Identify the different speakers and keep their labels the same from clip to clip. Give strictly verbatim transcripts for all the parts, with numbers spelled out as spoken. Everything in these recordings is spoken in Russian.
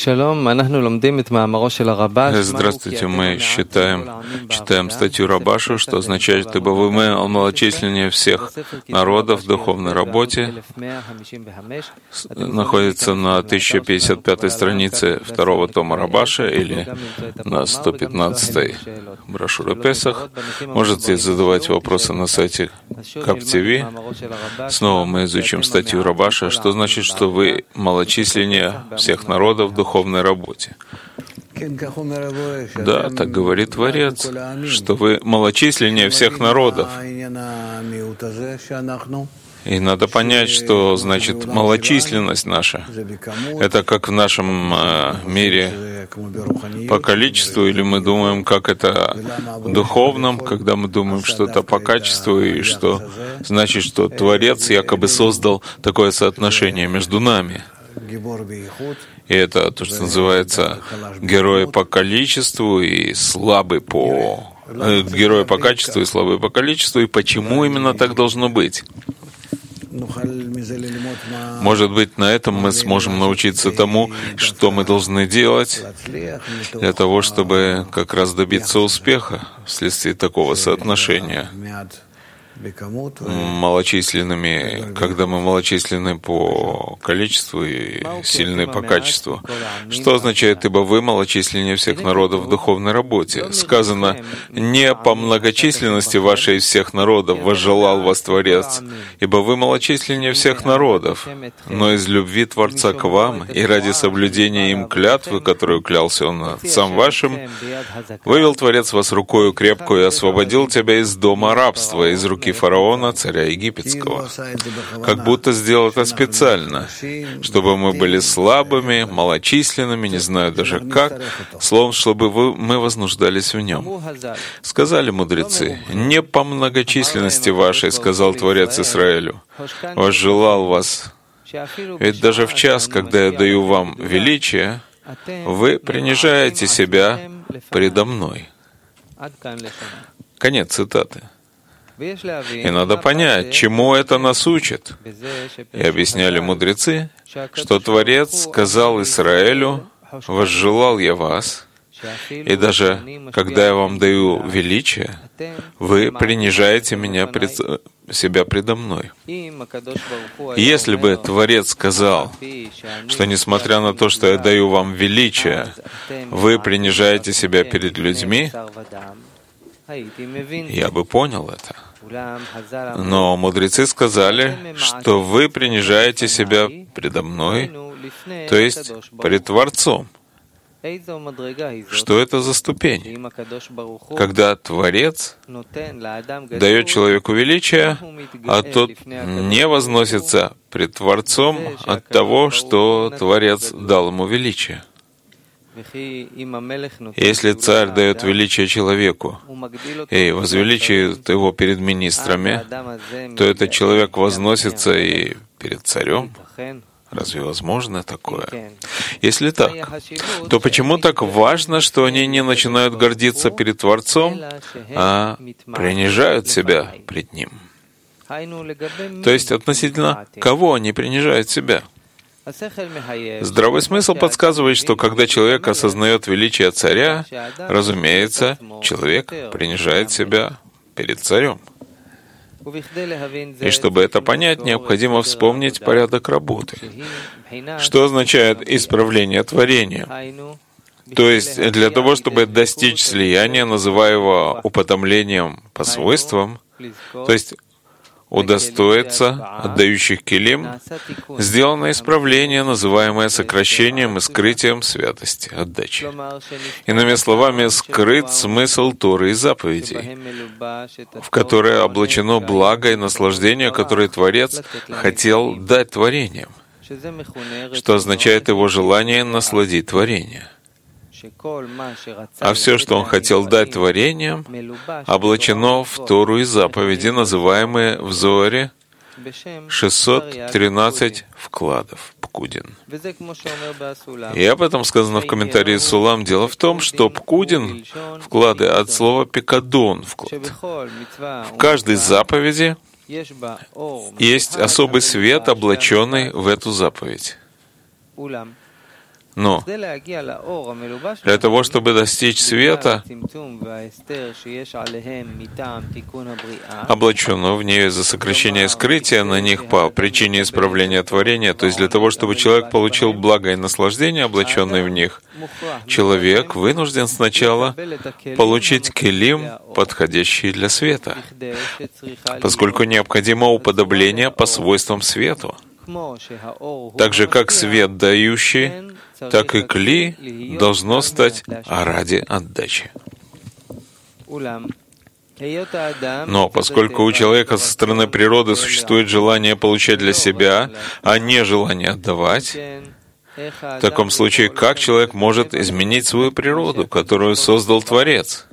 Speaker 1: Здравствуйте, мы считаем, читаем статью Рабаша, что означает, ибо вы малочисленнее всех народов в духовной работе, находится на тысяча пятьдесят пятой странице второго тома Рабаша или на сто пятнадцатой брошюре Песах. Можете задавать вопросы на сайте КапТВ. Снова мы изучим статью Рабаша, что значит, что вы малочисленнее всех народов в духовной работе. Да, так говорит Творец, что вы малочисленнее всех народов. И надо понять, что значит малочисленность наша. Это как в нашем э, мире по количеству, или мы думаем, как это в духовном, когда мы думаем что-то по качеству, и что значит, что Творец якобы создал такое соотношение между нами. И это то, что называется герой по количеству и слабый по... Э, герой по качеству и слабый по количеству. И почему именно так должно быть? Может быть, на этом мы сможем научиться тому, что мы должны делать для того, чтобы как раз добиться успеха вследствие такого соотношения. Малочисленными, когда мы малочисленны по количеству и сильны по качеству. Что означает, ибо вы малочисленнее всех народов в духовной работе? Сказано, не по многочисленности вашей из всех народов возжелал вас Творец, ибо вы малочисленнее всех народов, но из любви Творца к вам и ради соблюдения им клятвы, которую клялся Он отцам вашим, вывел Творец вас рукою крепкую и освободил тебя из дома рабства, из руки фараона, царя египетского, как будто сделал это специально, чтобы мы были слабыми, малочисленными, не знаю даже как, словом, чтобы вы, мы вознуждались в нем. Сказали мудрецы, не по многочисленности вашей, сказал Творец Израилю, возжелал вас, ведь даже в час, когда я даю вам величие, вы принижаете себя предо мной. Конец цитаты. И надо понять, чему это нас учит. И объясняли мудрецы, что Творец сказал Израилю, «Возжелал я вас, и даже когда я вам даю величие, вы принижаете меня пред, себя предо мной». Если бы Творец сказал, что несмотря на то, что я даю вам величие, вы принижаете себя перед людьми, я бы понял это. Но мудрецы сказали, что вы принижаете себя предо мной, то есть пред Творцом. Что это за ступень? Когда Творец дает человеку величие, а тот не возносится пред Творцом от того, что Творец дал ему величие. Если царь дает величие человеку и возвеличивает его перед министрами, то этот человек возносится и перед царем. Разве возможно такое? Если так, то почему так важно, что они не начинают гордиться перед Творцом, а принижают себя пред Ним? То есть относительно кого они принижают себя? Здравый смысл подсказывает, что когда человек осознает величие царя, разумеется, человек принижает себя перед царем. И чтобы это понять, необходимо вспомнить порядок работы. Что означает исправление творения? То есть для того, чтобы достичь слияния, называемого употомлением по свойствам, то есть удостоиться отдающих келим, сделано исправление, называемое сокращением и скрытием святости, отдачи. Иными словами, скрыт смысл Торы и заповедей, в которое облачено благо и наслаждение, которое Творец хотел дать творениям, что означает его желание насладить творение. А все, что он хотел дать творениям, облачено в Тору и заповеди, называемые в Зоаре шестьсот тринадцать вкладов, пкудин. И об этом сказано в комментарии Сулам. Дело в том, что пкудин — вклады от слова пикадон — вклад. В каждой заповеди есть особый свет, облаченный в эту заповедь. Но для того, чтобы достичь света, облаченного в нее из-за сокращения и скрытия на них по причине исправления творения, то есть для того, чтобы человек получил благо и наслаждение, облаченное в них, человек вынужден сначала получить келим, подходящие для света, поскольку необходимо уподобление по свойствам свету. Так же, как свет дающий, так и кли должно стать ради отдачи. Но поскольку у человека со стороны природы существует желание получать для себя, а не желание отдавать, в таком случае как человек может изменить свою природу, которую создал Творец?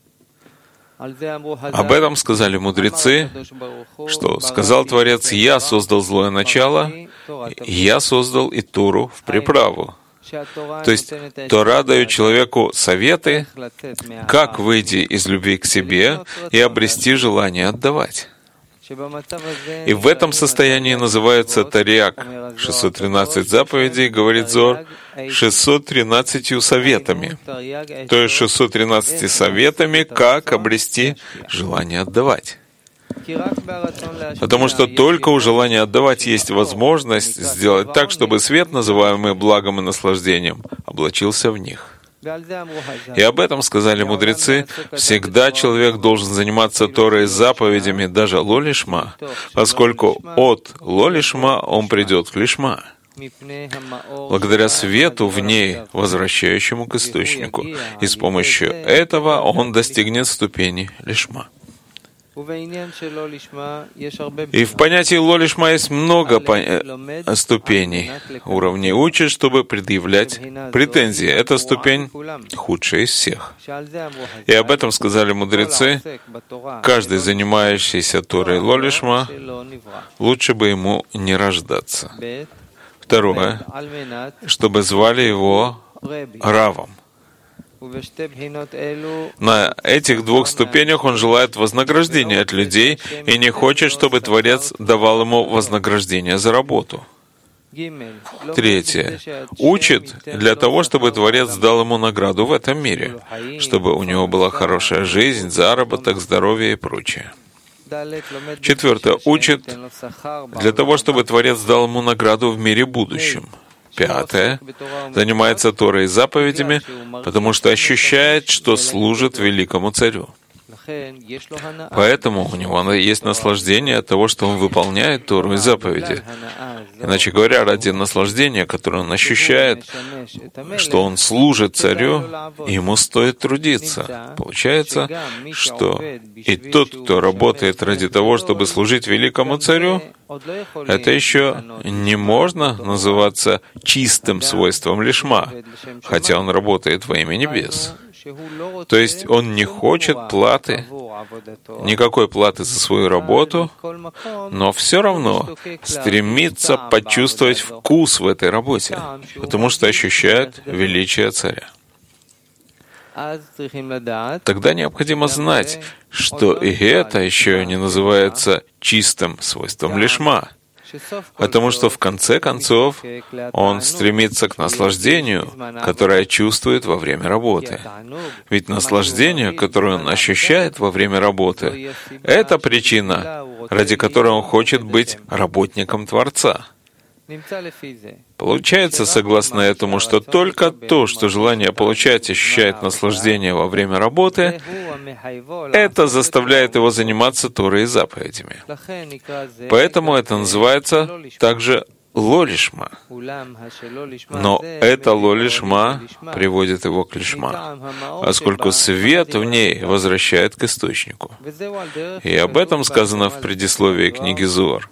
Speaker 1: Об этом сказали мудрецы, что сказал Творец: «Я создал злое начало, я создал и Тору в приправу». То есть Тора дает человеку советы, как выйти из любви к себе и обрести желание отдавать. И в этом состоянии называется Тарьяк. шестьсот тринадцать заповедей, говорит Зор, шестьсот тринадцатью советами. То есть шестьсот тринадцатью советами, как обрести желание отдавать. Потому что только у желания отдавать есть возможность сделать так, чтобы свет, называемый благом и наслаждением, облачился в них. И об этом сказали мудрецы: всегда человек должен заниматься Торой заповедями, даже лолишма, поскольку от лолишма он придет к лишма, благодаря свету в ней, возвращающему к источнику, и с помощью этого он достигнет ступени лишма. И в понятии лолишма есть много пон... ступеней, уровней учат, чтобы предъявлять претензии. Эта ступень худшая из всех. И об этом сказали мудрецы: каждый, занимающийся Торой лолишма, лучше бы ему не рождаться. Второе, чтобы звали его Равом. На этих двух ступенях он желает вознаграждения от людей и не хочет, чтобы Творец давал ему вознаграждение за работу. Третье. Учит для того, чтобы Творец дал ему награду в этом мире, чтобы у него была хорошая жизнь, заработок, здоровье и прочее. Четвертое. Учит для того, чтобы Творец дал ему награду в мире будущем. Пятое. Занимается Торой и заповедями, потому что ощущает, что служит великому царю. Поэтому у него есть наслаждение от того, что он выполняет Тору и заповеди. Иначе говоря, ради наслаждения, которое он ощущает, что он служит царю, ему стоит трудиться. Получается, что и тот, кто работает ради того, чтобы служить великому царю, это еще не можно называться чистым свойством лишма, хотя он работает во имя небес. То есть он не хочет платы, никакой платы за свою работу, но все равно стремится почувствовать вкус в этой работе, потому что ощущает величие царя. Тогда необходимо знать, что и это еще не называется чистым свойством лишма, потому что в конце концов он стремится к наслаждению, которое чувствует во время работы. Ведь наслаждение, которое он ощущает во время работы, это причина, ради которой он хочет быть работником Творца. Получается, согласно этому, что только то, что желание получать ощущает наслаждение во время работы, это заставляет его заниматься Торой и заповедями. Поэтому это называется также лолишма. Но это лолишма приводит его к лишма, поскольку свет в ней возвращает к источнику. И об этом сказано в предисловии книги Зоар.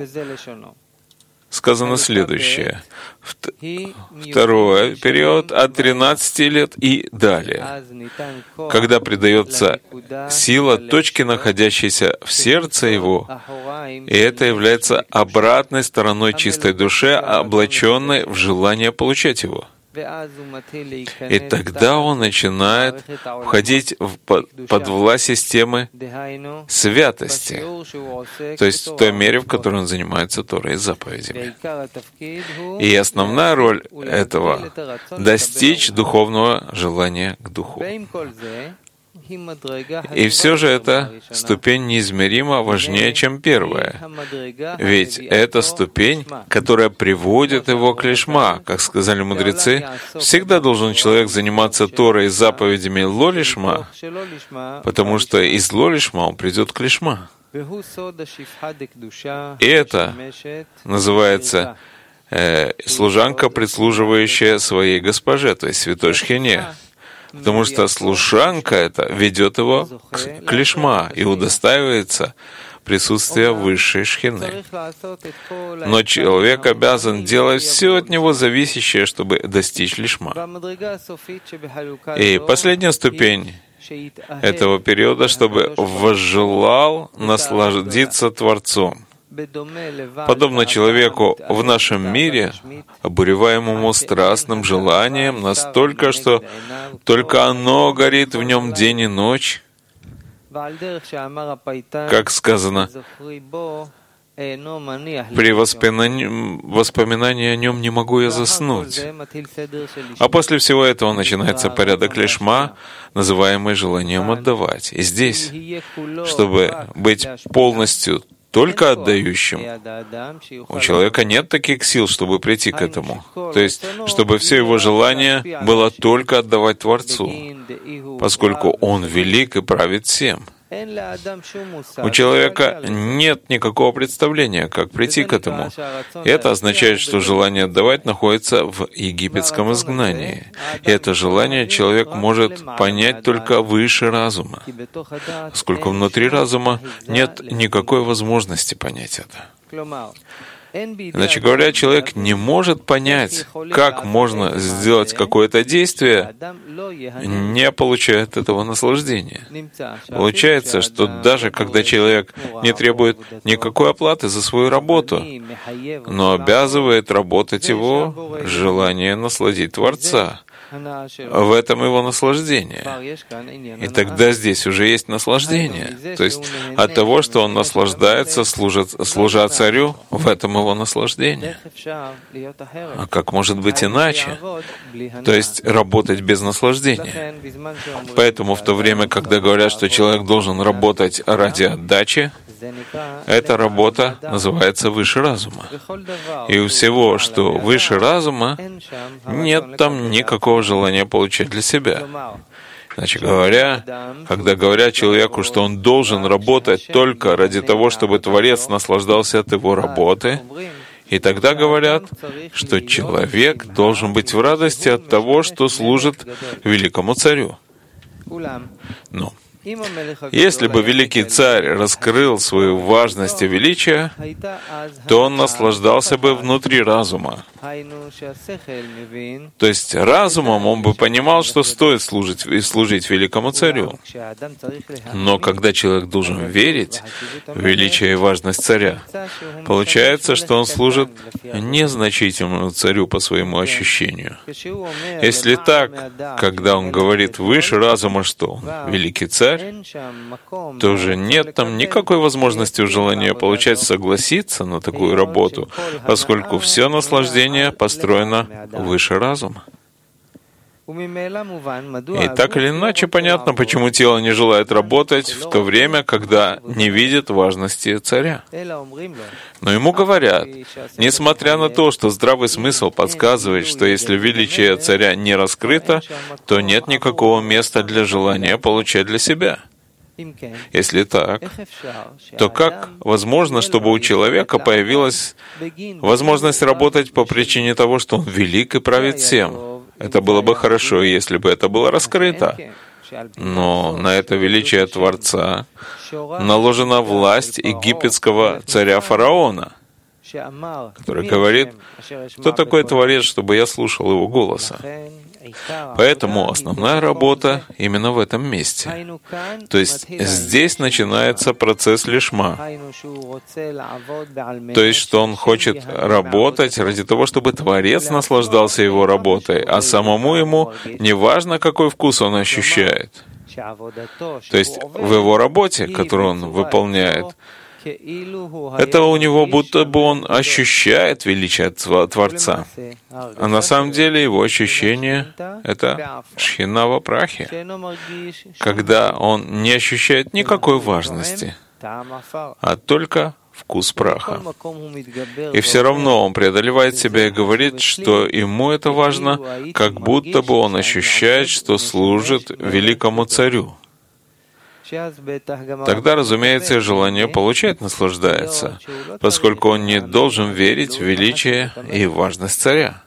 Speaker 1: Сказано следующее. Второй период от тринадцати лет и далее, когда придается сила точки, находящейся в сердце его, и это является обратной стороной чистой души, облаченной в желание получать его. И тогда он начинает входить в, под, под власть системы святости, то есть в той мере, в которой он занимается Торой и заповедями. И основная роль этого — достичь духовного желания к Духу. И все же эта ступень неизмеримо важнее, чем первая. Ведь это ступень, которая приводит его к лишма. Как сказали мудрецы, всегда должен человек заниматься Торой и заповедями ло-лишма, потому что из ло-лишма он придет к лишма. И это называется э, служанка, прислуживающая своей госпоже, то есть святой Шхине. Потому что служанка это ведет его к, к лишма и удостаивается присутствия высшей Шхины. Но человек обязан делать все от него зависящее, чтобы достичь лишма. И последняя ступень этого периода, чтобы возжелал насладиться Творцом. Подобно человеку в нашем мире, обуреваемому страстным желанием настолько, что только оно горит в нем день и ночь, как сказано, при воспоминании, воспоминании о нем не могу я заснуть. А после всего этого начинается порядок лишма, называемый желанием отдавать. И здесь, чтобы быть полностью только отдающим, у человека нет таких сил, чтобы прийти к этому. То есть, чтобы все его желание было только отдавать Творцу, поскольку Он велик и правит всем. У человека нет никакого представления, как прийти к этому. И это означает, что желание отдавать находится в египетском изгнании. И это желание человек может понять только выше разума, поскольку внутри разума нет никакой возможности понять это. Иначе говоря, человек не может понять, как можно сделать какое-то действие, не получая от этого наслаждения. Получается, что даже когда человек не требует никакой оплаты за свою работу, но обязывает работать его желание насладить Творца, в этом его наслаждение. И тогда здесь уже есть наслаждение. То есть от того, что он наслаждается, служит, служа царю, в этом его наслаждение. А как может быть иначе? То есть работать без наслаждения. Поэтому в то время, когда говорят, что человек должен работать ради отдачи, эта работа называется выше разума. И у всего, что выше разума, нет там никакого желания получать для себя. Иначе говоря, когда говорят человеку, что он должен работать только ради того, чтобы Творец наслаждался от его работы, и тогда говорят, что человек должен быть в радости от того, что служит великому царю. Ну, если бы великий царь раскрыл свою важность и величие, то он наслаждался бы внутри разума. То есть разумом он бы понимал, что стоит служить и служить великому царю. Но когда человек должен верить в величие и важность царя, получается, что он служит незначительному царю по своему ощущению. Если так, когда он говорит выше разума, что он великий царь, то уже нет там никакой возможности у желания получать согласиться на такую работу, поскольку все наслаждение построено выше разума. И так или иначе понятно, почему тело не желает работать в то время, когда не видит важности царя. Но ему говорят, несмотря на то, что здравый смысл подсказывает, что если величие царя не раскрыто, то нет никакого места для желания получать для себя. Если так, то как возможно, чтобы у человека появилась возможность работать по причине того, что он велик и правит всем? Это было бы хорошо, если бы это было раскрыто. Но на это величие Творца наложена власть египетского царя фараона, который говорит, кто такой Творец, чтобы я слушал его голоса. Поэтому основная работа именно в этом месте. То есть здесь начинается процесс лишма. То есть, что он хочет работать ради того, чтобы Творец наслаждался его работой, а самому ему не важно, какой вкус он ощущает. То есть в его работе, которую он выполняет, это у него будто бы он ощущает величие Творца. А на самом деле его ощущение — это шхина во прахе, когда он не ощущает никакой важности, а только вкус праха. И все равно он преодолевает себя и говорит, что ему это важно, как будто бы он ощущает, что служит великому царю. Тогда, разумеется, желание получать наслаждается, поскольку он не должен верить в величие и важность царя.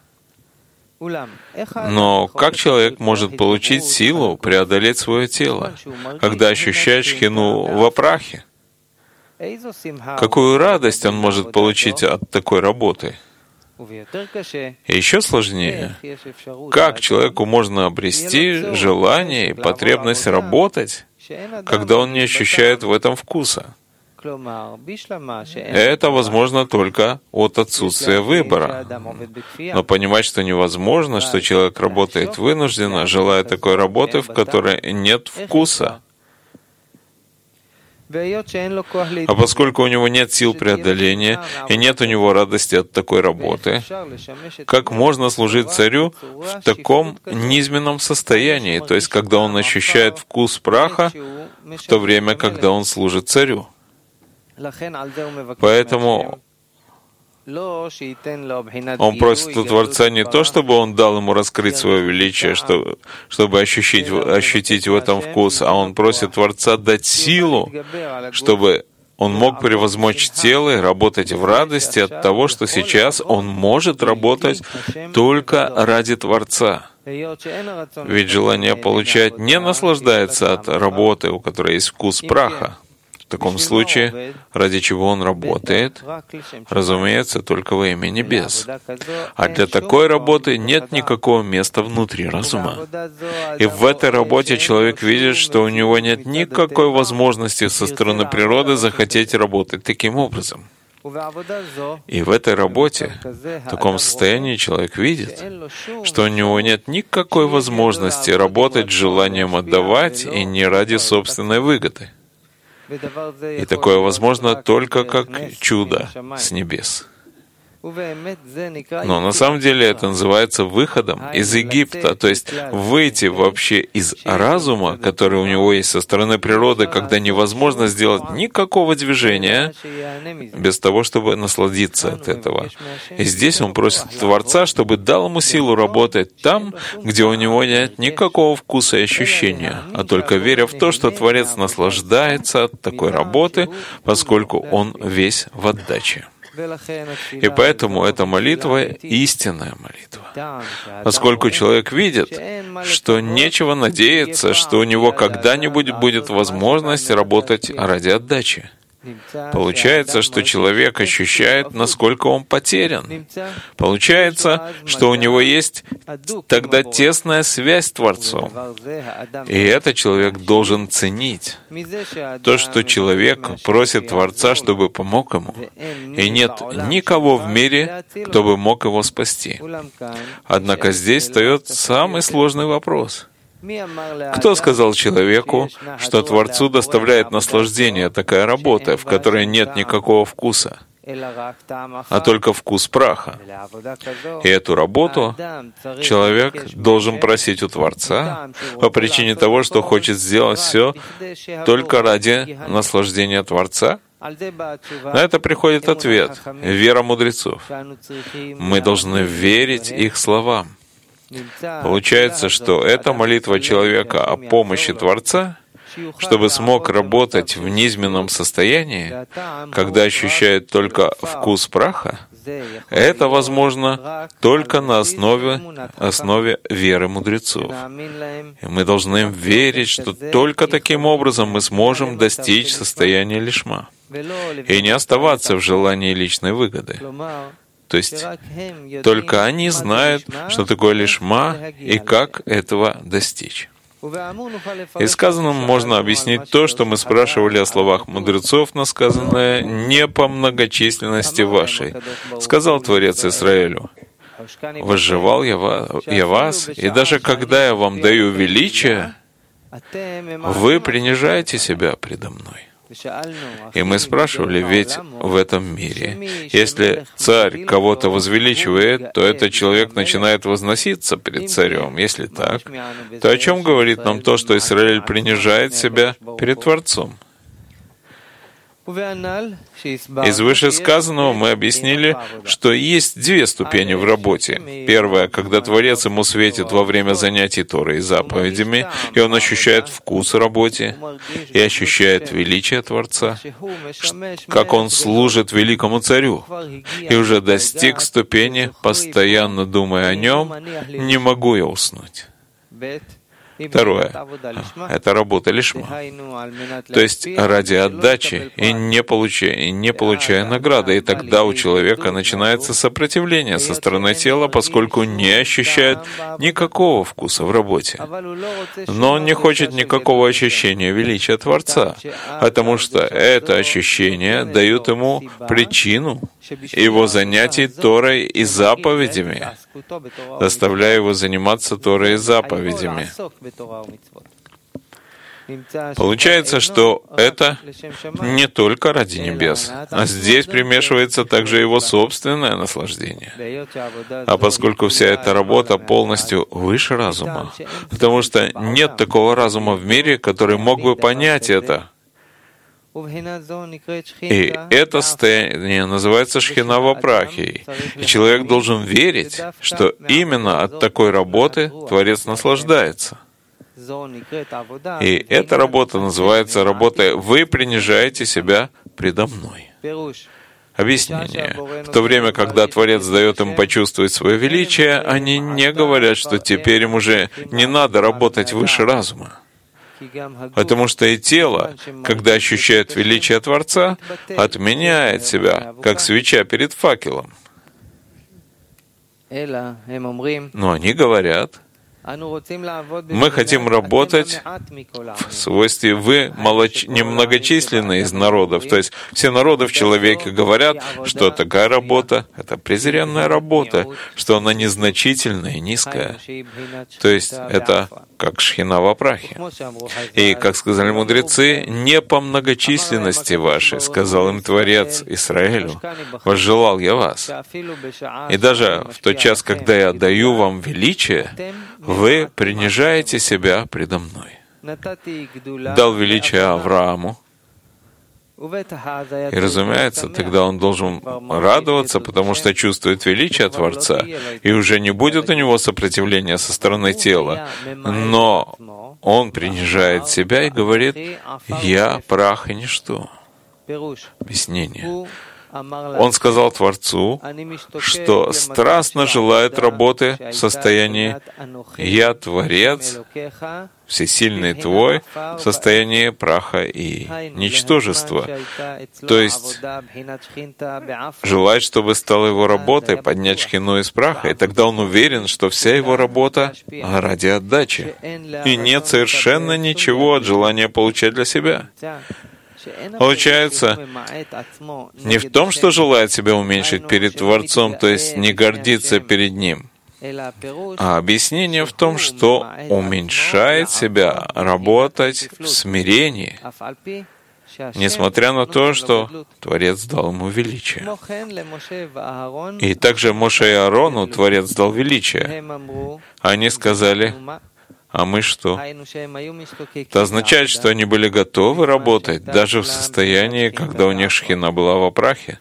Speaker 1: Но как человек может получить силу преодолеть свое тело, когда ощущает шхину во прахе? Какую радость он может получить от такой работы? И еще сложнее, как человеку можно обрести желание и потребность работать, когда он не ощущает в этом вкуса? Это возможно только от отсутствия выбора. Но понимать, что невозможно, что человек работает вынужденно, желая такой работы, в которой нет вкуса. А поскольку у него нет сил преодоления и нет у него радости от такой работы, как можно служить царю в таком низменном состоянии, то есть когда он ощущает вкус праха, в то время, когда он служит царю? Поэтому он просит у Творца не то, чтобы он дал ему раскрыть свое величие, что, чтобы ощутить, ощутить в этом вкус, а он просит Творца дать силу, чтобы он мог превозмочь тело и работать в радости от того, что сейчас он может работать только ради Творца. Ведь желание получать не наслаждается от работы, у которой есть вкус праха. В таком случае, ради чего он работает, разумеется, только во имя небес. А для такой работы нет никакого места внутри разума. И в этой работе человек видит, что у него нет никакой возможности со стороны природы захотеть работать таким образом. И в этой работе, в таком состоянии человек видит, что у него нет никакой возможности работать с желанием отдавать и не ради собственной выгоды. И такое возможно только как чудо с небес. Но на самом деле это называется выходом из Египта, то есть выйти вообще из разума, который у него есть со стороны природы, когда невозможно сделать никакого движения без того, чтобы насладиться от этого. И здесь он просит Творца, чтобы дал ему силу работать там, где у него нет никакого вкуса и ощущения, а только веря в то, что Творец наслаждается от такой работы, поскольку он весь в отдаче. И поэтому эта молитва — истинная молитва. Поскольку человек видит, что нечего надеяться, что у него когда-нибудь будет возможность работать ради отдачи. Получается, что человек ощущает, насколько он потерян. Получается, что у него есть тогда тесная связь с Творцом. И это человек должен ценить. То, что человек просит Творца, чтобы помог ему. И нет никого в мире, кто бы мог его спасти. Однако здесь встает самый сложный вопрос. Кто сказал человеку, что Творцу доставляет наслаждение такая работа, в которой нет никакого вкуса, а только вкус праха? И эту работу человек должен просить у Творца по причине того, что хочет сделать все только ради наслаждения Творца? На это приходит ответ — вера мудрецов. Мы должны верить их словам. Получается, что это молитва человека о помощи Творца, чтобы смог работать в низменном состоянии, когда ощущает только вкус праха. Это возможно только на основе, основе веры мудрецов. И мы должны им верить, что только таким образом мы сможем достичь состояния лишма и не оставаться в желании личной выгоды. То есть только они знают, что такое лишма и как этого достичь. И сказанным можно объяснить то, что мы спрашивали о словах мудрецов, но сказанное не по многочисленности вашей. Сказал Творец Израилю: «Возжелал я вас, и даже когда я вам даю величие, вы принижаете себя предо мной». И мы спрашивали, ведь в этом мире, если царь кого-то возвеличивает, то этот человек начинает возноситься перед царем. Если так, то о чем говорит нам то, что Израиль принижает себя перед Творцом? Из вышесказанного мы объяснили, что есть две ступени в работе. Первая, когда Творец ему светит во время занятий Торой и заповедями, и он ощущает вкус в работе, и ощущает величие Творца, как он служит великому царю, и уже достиг ступени, постоянно думая о нем, не могу я уснуть. Второе — это работа лишма, то есть ради отдачи и не получая, и не получая награды. И тогда у человека начинается сопротивление со стороны тела, поскольку не ощущает никакого вкуса в работе. Но он не хочет никакого ощущения величия Творца, потому что это ощущение дает ему причину его занятий Торой и заповедями, заставляя его заниматься Торой и заповедями. Получается, что это не только ради небес, а здесь примешивается также его собственное наслаждение. А поскольку вся эта работа полностью выше разума, потому что нет такого разума в мире, который мог бы понять это, и это состояние называется шхина вапрахией. И человек должен верить, что именно от такой работы Творец наслаждается. И эта работа называется работой «Вы принижаете себя предо мной». Объяснение. В то время, когда Творец дает им почувствовать свое величие, они не говорят, что теперь им уже не надо работать выше разума. Потому что и тело, когда ощущает величие Творца, отменяет себя, как свеча перед факелом. Но они говорят: мы хотим работать в свойстве «вы малоч... немногочисленны из народов». То есть все народы в человеке говорят, что такая работа — это презренная работа, что она незначительная и низкая. То есть это как шхина в апрахе. И, как сказали мудрецы, не по многочисленности вашей, сказал им Творец Израилю, возжелал я вас. И даже в тот час, когда я даю вам величие, вы принижаете себя предо мной. Дал величие Аврааму. И, разумеется, тогда он должен радоваться, потому что чувствует величие Творца, и уже не будет у него сопротивления со стороны тела. Но он принижает себя и говорит: «Я прах и ничто». Объяснение. Он сказал Творцу, что страстно желает работы в состоянии «Я Творец, всесильный Твой», в состоянии праха и ничтожества. То есть желает, чтобы стала его работой поднять шхину из праха, и тогда он уверен, что вся его работа ради отдачи, и нет совершенно ничего от желания получать для себя. Получается, не в том, что желает себя уменьшить перед Творцом, то есть не гордиться перед Ним, а объяснение в том, что уменьшает себя работать в смирении, несмотря на то, что Творец дал ему величие. И также Моше и Аарону Творец дал величие. Они сказали: а мы что? Это означает, что они были готовы работать даже в состоянии, когда у них шхина была в апрахе.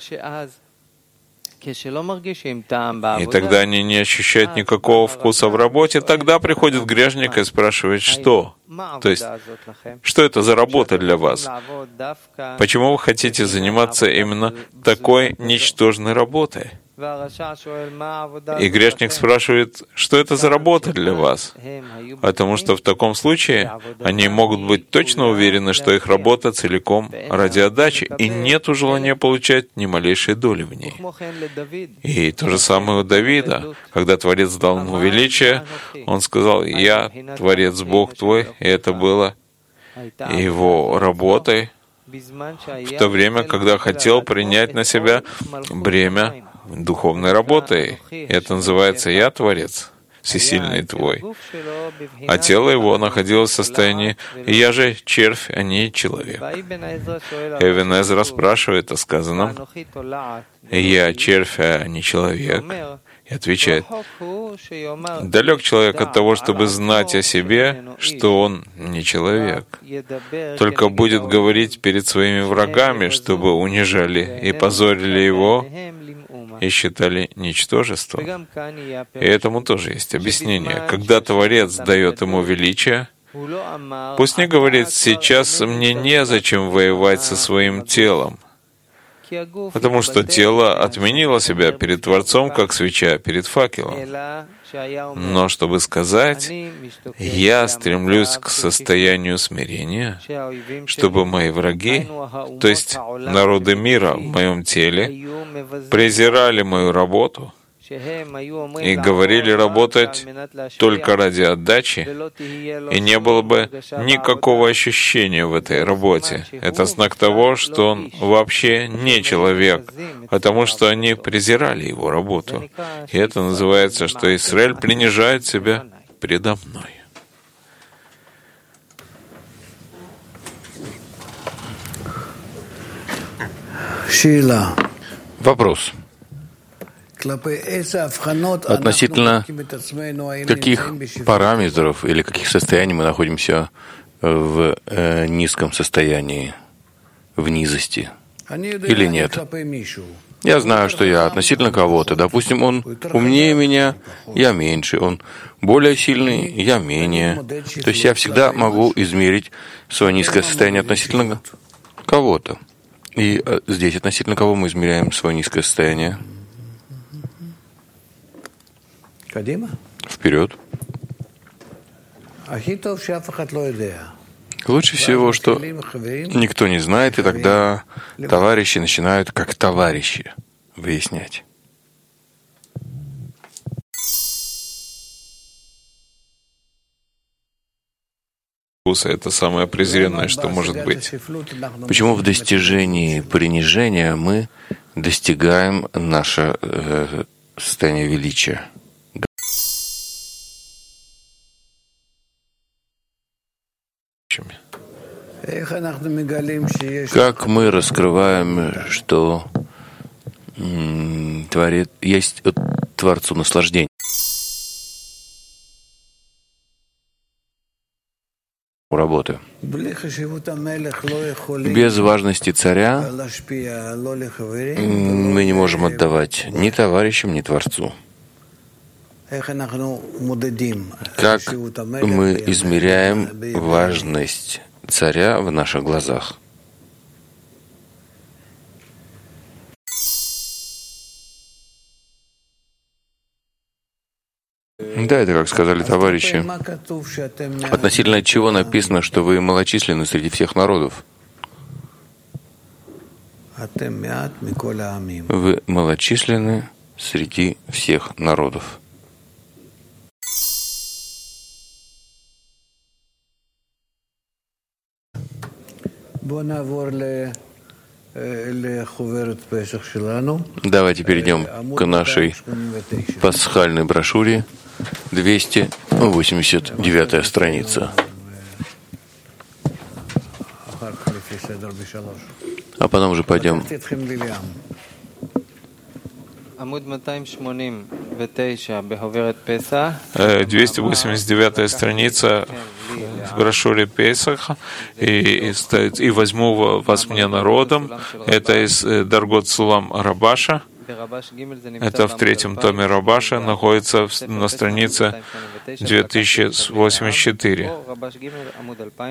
Speaker 1: И тогда они не ощущают никакого вкуса в работе. Тогда приходит грешник и спрашивает, что? То есть, что это за работа для вас? Почему вы хотите заниматься именно такой ничтожной работой? И грешник спрашивает, что это за работа для вас? Потому что в таком случае они могут быть точно уверены, что их работа целиком ради отдачи, и нет желания получать ни малейшей доли в ней. И то же самое у Давида, когда Творец дал ему величие, он сказал: «Я Творец, Бог твой», и это было его работой в то время, когда хотел принять на себя бремя духовной работы. Это называется «Я Творец, всесильный твой». А тело его находилось в состоянии «Я же червь, а не человек». Эвен Эзра спрашивает о сказанном «Я червь, а не человек». И отвечает: далек человек от того, чтобы знать о себе, что он не человек. Только будет говорить перед своими врагами, чтобы унижали и позорили его и считали ничтожеством. И этому тоже есть объяснение. Когда Творец дает ему величие, пусть не говорит: «Сейчас мне незачем воевать со своим телом», потому что тело отменило себя перед Творцом, как свеча перед факелом. Но чтобы сказать: «Я стремлюсь к состоянию смирения, чтобы мои враги, то есть народы мира в моем теле, презирали мою работу и говорили работать только ради отдачи, и не было бы никакого ощущения в этой работе». Это знак того, что он вообще не человек, потому что они презирали его работу. И это называется, что Израиль принижает себя предо мной.
Speaker 2: Вопрос. Относительно каких параметров или каких состояний мы находимся в э, низком состоянии, в низости, или нет? Я знаю, что я относительно кого-то. Допустим, он умнее меня, я меньше. Он более сильный, я менее. То есть я всегда могу измерить свое низкое состояние относительно кого-то. И э, здесь относительно кого мы измеряем свое низкое состояние? Вперед. Лучше всего, что никто не знает, и тогда товарищи начинают как товарищи выяснять.
Speaker 1: Это самое презренное, что может быть.
Speaker 2: Почему в достижении принижения мы достигаем наше э, состояние величия? Как мы раскрываем, что м, творит, есть Творцу наслаждение? Работы. Без важности царя мы не можем отдавать ни товарищам, ни Творцу. Как мы измеряем важность царя в наших глазах? Да, это, как сказали товарищи, относительно чего написано, что вы малочисленны среди всех народов. Вы малочисленны среди всех народов. Давайте перейдем к нашей пасхальной брошюре, двести восемьдесят девятая страница. А потом уже пойдем.
Speaker 1: двести восемьдесят девятая страница в брошюре Песаха, и, и, и возьму вас мне народом. Это из Даргот Сулам Рабаша. Это в третьем томе Рабаша, находится в, на странице две тысячи восемьдесят четыре.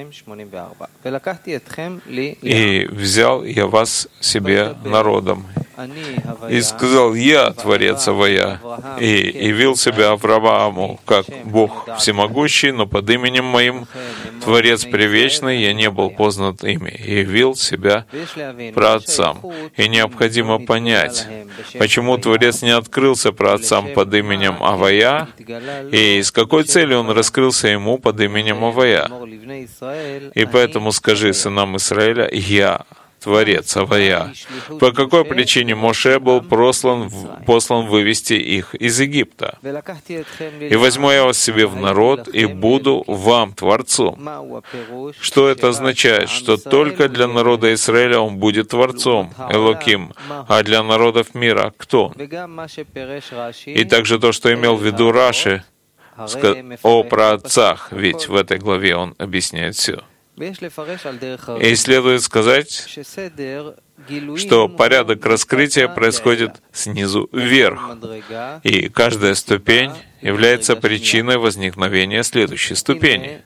Speaker 1: «И взял я вас себе народом, и сказал: «Я Творец Авая», и явил себя Аврааму как Бог всемогущий, но под именем моим Творец Превечный я не был познан ими, и явил себя праотцам. И необходимо понять, почему Творец не открылся праотцам под именем Авая, и с какой целью Он раскрылся ему под именем Авая. И поэтому скажи сынам Израиля: «Я Творец Авая». По какой причине Моше был послан, послан вывести их из Египта? «И возьму я вас себе в народ, и буду вам Творцом». Что это означает? Что только для народа Израиля Он будет Творцом, Элоким, а для народов мира кто? И также то, что имел в виду Раши о праотцах, ведь в этой главе он объясняет все. И следует сказать, что порядок раскрытия происходит снизу вверх, и каждая ступень является причиной возникновения следующей ступени.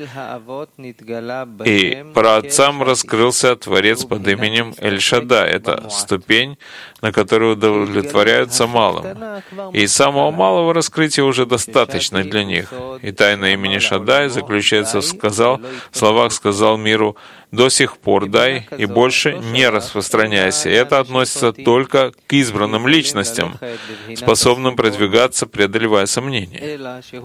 Speaker 1: И праотцам раскрылся Творец под именем Эль-Шаддай. Это ступень, на которую удовлетворяются малым. И самого малого раскрытия уже достаточно для них. И тайна имени Шаддай заключается в, сказал, в словах «сказал миру: до сих пор дай и больше не распространяйся». И это относится только к избранным личностям, способным продвигаться, преодолевая сомнения.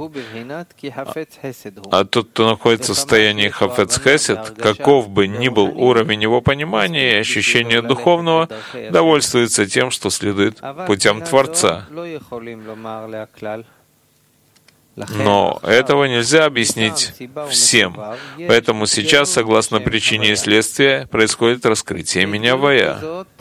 Speaker 1: А тот, кто находится в состоянии хафец хесед, каков бы ни был уровень его понимания и ощущения духовного, довольствуется тем, что следует путям Творца. Но этого нельзя объяснить всем. Поэтому сейчас, согласно причине и следствия, происходит раскрытие имени Авая.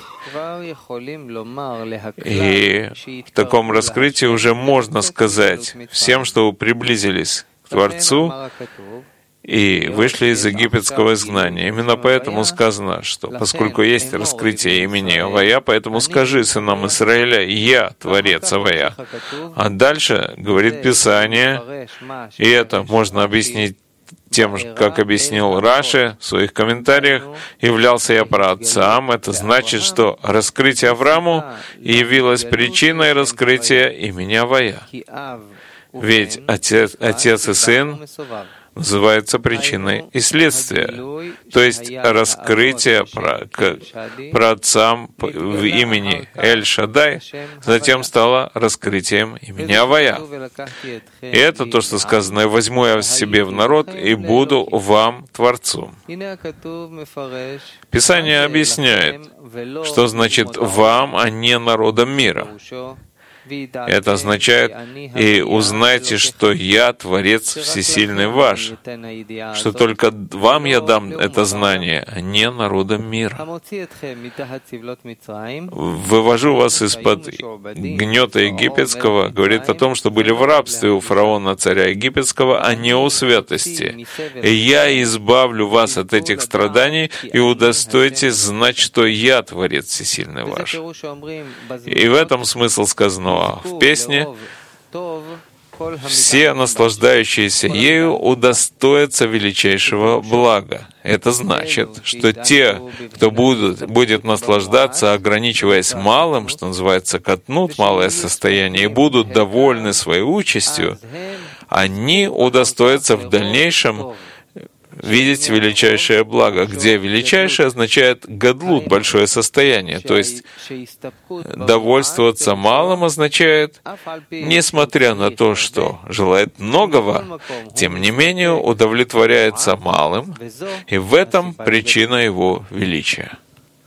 Speaker 1: И в таком раскрытии уже можно сказать всем, что вы приблизились к Творцу и вышли из египетского изгнания. Именно поэтому сказано, что поскольку есть раскрытие имени Авая, поэтому скажи сынам Израиля: «Я Творец Авая». А дальше говорит Писание, и это можно объяснить тем, как объяснил Раши в своих комментариях: «Являлся я праотцам». Это значит, что раскрытие Аврааму явилось причиной раскрытия имени Авая. Ведь отец, отец и сын называется причиной и следствием. То есть раскрытие праотцам в имени Эль-Шаддай затем стало раскрытием имени Авая. И это то, что сказано: «Возьму я себе в народ и буду вам Творцом». Писание объясняет, что значит «вам», а не народом мира. Это означает: «И узнайте, что я Творец Всесильный ваш», что только вам я дам это знание, а не народам мира. «Вывожу вас из-под гнета египетского», говорит о том, что были в рабстве у фараона, царя египетского, а не у святости. «И я избавлю вас от этих страданий, и удостоитесь знать, что я Творец Всесильный ваш». И в этом смысл сказанного в песне: «Все наслаждающиеся ею удостоятся величайшего блага». Это значит, что те, кто будут, будет наслаждаться, ограничиваясь малым, что называется, катнут малое состояние, и будут довольны своей участью, они удостоятся в дальнейшем видеть величайшее благо, где величайшее означает гадлут, большое состояние, то есть довольствоваться малым означает, несмотря на то, что желает многого, тем не менее удовлетворяется малым, и в этом причина его величия.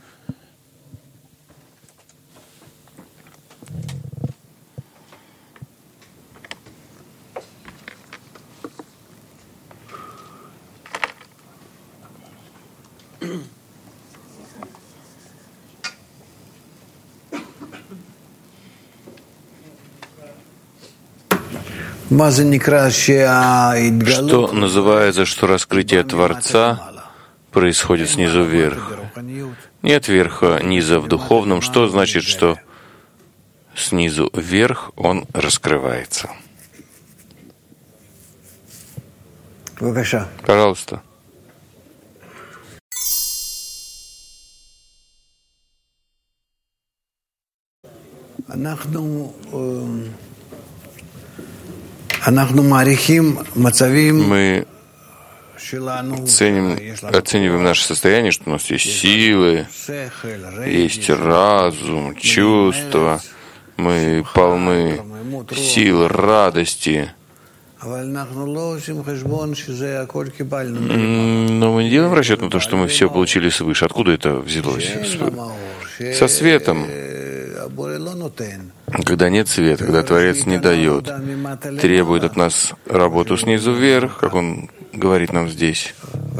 Speaker 2: Что называется, что раскрытие Творца происходит снизу вверх? Нет верха, низа в духовном. Что значит, что снизу вверх он раскрывается? Пожалуйста. Мы ценим, оцениваем наше состояние, что у нас есть силы, есть разум, чувства, мы полны сил, радости. Но мы не делаем расчет на то, что мы все получили свыше. Откуда это взялось? Со светом. Когда нет света, когда Творец не дает, требует от нас работу снизу вверх, как Он говорит нам здесь,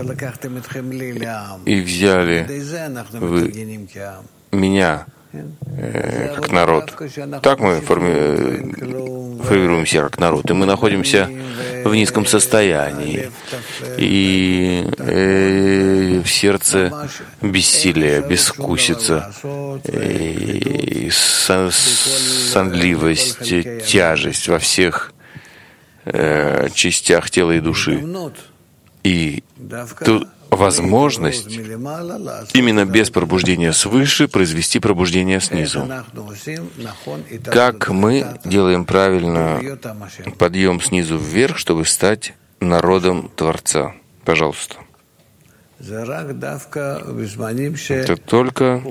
Speaker 2: и взяли вы меня э, как народ. Так мы форми... формируем себя как народ, и мы находимся в низком состоянии, и э, в сердце бессилие, бескусица, и сонливость, тяжесть во всех э, частях тела и души. И тут возможность именно без пробуждения свыше произвести пробуждение снизу. Как мы делаем правильно подъем снизу вверх, чтобы стать народом Творца? Пожалуйста. Это только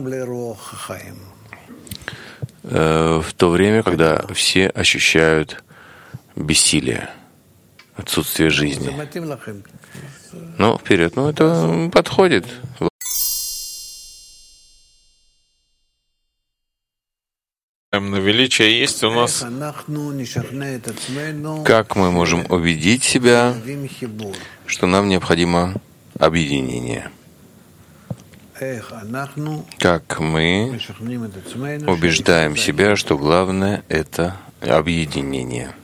Speaker 2: э, в то время, когда все ощущают бессилие, отсутствие жизни. Ну, вперед. Ну, это подходит.
Speaker 1: На величие есть у нас.
Speaker 2: Как мы можем убедить себя, что нам необходимо объединение? Как мы убеждаем себя, что главное — это объединение?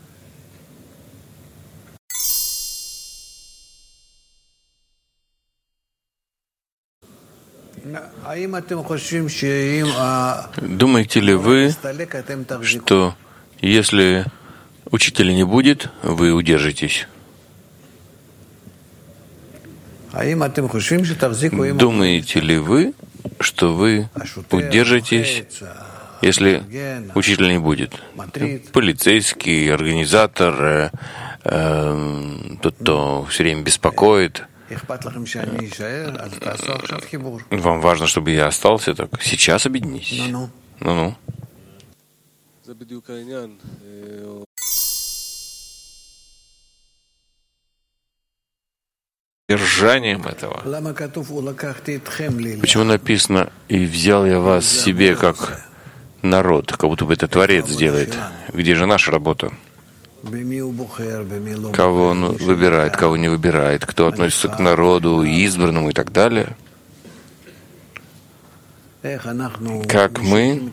Speaker 2: Думаете ли вы, что если учителя не будет, вы удержитесь? Думаете ли вы, что вы удержитесь, если учителя не будет? Полицейский, организатор, э, э, тот, кто все время беспокоит. Вам важно, чтобы я остался, так сейчас объединитесь. Ну-ну.
Speaker 1: Держанием этого.
Speaker 2: Почему написано «И взял я вас себе как народ», как будто бы это Творец делает? Где же наша работа? Кого Он выбирает, кого не выбирает, кто относится к народу, избранному и так далее. Как мы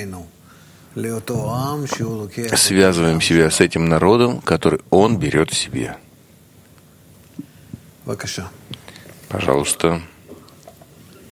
Speaker 2: связываем себя с этим народом, который Он берет себе. Пожалуйста.